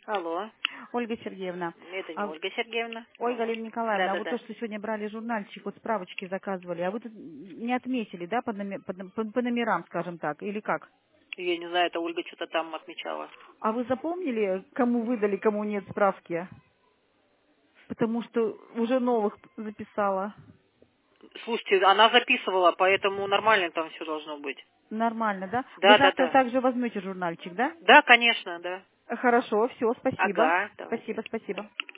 Алло. Ольга Сергеевна. Это не Ольга Сергеевна. Ольга Лена Николаевна, а вот Да. то, что сегодня брали журнальчик, вот справочки заказывали, а вы тут не отметили, да, по номерам, скажем так, или как? Я не знаю, это Ольга что-то там отмечала. А вы запомнили, кому выдали, кому нет справки? Потому что уже новых записала. Слушайте, она записывала, поэтому нормально там все должно быть. Нормально, да? Вы Да. завтра также возьмете журнальчик, да? Да, конечно, да. Хорошо, все, спасибо. Ага, давайте. Спасибо.